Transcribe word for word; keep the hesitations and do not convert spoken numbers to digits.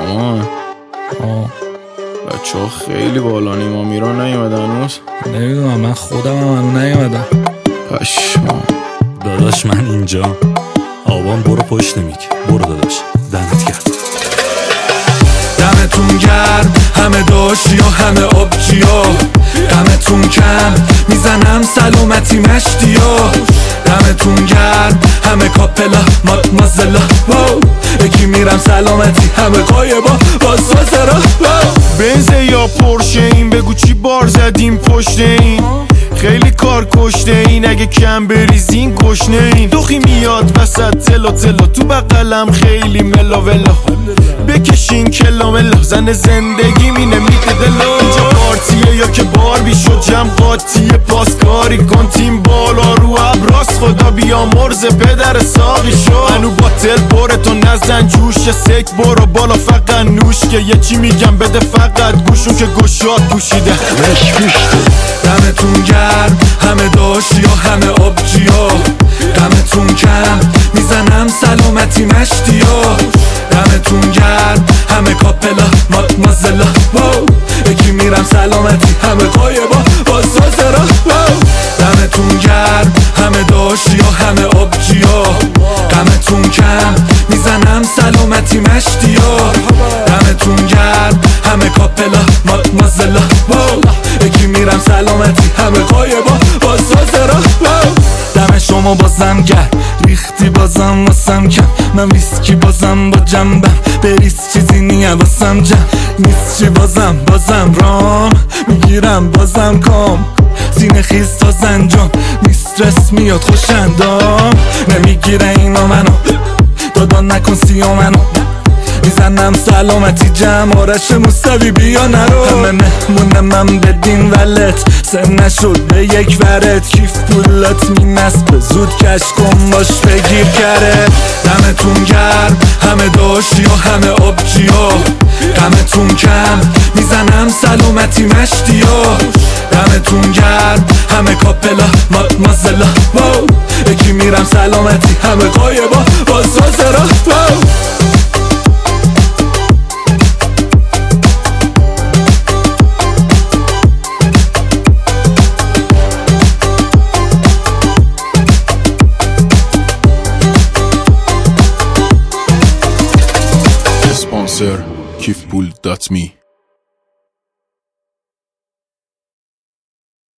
مامان آه بچه ها خیلی بالا نیما میران نیومده هنوز؟ نمیدونم، من خودم هم هنوز نیومدم. پشما داداش من اینجا. آبان برو پشت میک، برو داداش، دمت گرم. دمتون گرم همه داشتی و همه آبجیا، دمتون کم میزنم سلامتی مشتیا. دمتون گرم همه کاپلا مادمازلا، یکی میرم سلامتی همه قایبا با سازرا. بنزه یا پرشه این بگو چی بار زدیم پشت این، خیلی کار کشته این، اگه کم بریزین گشنه این. دوخی میاد وسط تلا تلا تو بقلم خیلی ملا ولا، بکشین کلا ملا زن زندگی مینه میده دلا. اینجا پارتیه یا که بار بیشو جمع قاطیه، پاسکاری کن تیم بالا رو ابراز، خدا بیا مرز پدر ساقی شو. منو باتل بره تو نزن جوش، سک برو بالا فقط نوش، که یه چی میگم بده فقط گوشون که گشاد پوشیده مش پوشته. دمتون گرم همه داشتی و همه آبجیا، دمتون کم میزنم سلامتی مشتیا. دمتون گرم همه کاپلا مادمازلا، یکی میرم سلامتی همه قایبا با سازرا. دمتون گرم همه داشتی و همه آبجیا، دمتون کم میزنم سلامتی مشتیا. دمتون گرم همه کاپلا مادمازلا، یکی میرم سلامتی همه قایبا با سازرا. دم شما بازم گرم ریختی بازم واسم کم، من ویسکی بازم با جنبم بریز چیزی نیه واسم جم نیست چی بازم بازم رام میگیرم بازم کام سینه خیز تا زنجان میسترس میاد خوشندام نمیگیره اینا منو دادان نکن سیا منو میزنم سلامتی جمع آرش موسوی بیا نرو همه مهمونه من بدین ولت سن نشد به یک ورد کیف پولات مینسب زود کش کن باش بگیر کره. دمتون گرم همه داشتی و همه آبجیا، دمتون کم میزنم سلامتی مشتیا. دمتون گرم همه کاپلا مادمازلا، یکی میرم سلامتی همه قایبا با سازرا. Sponsor kif pool dot me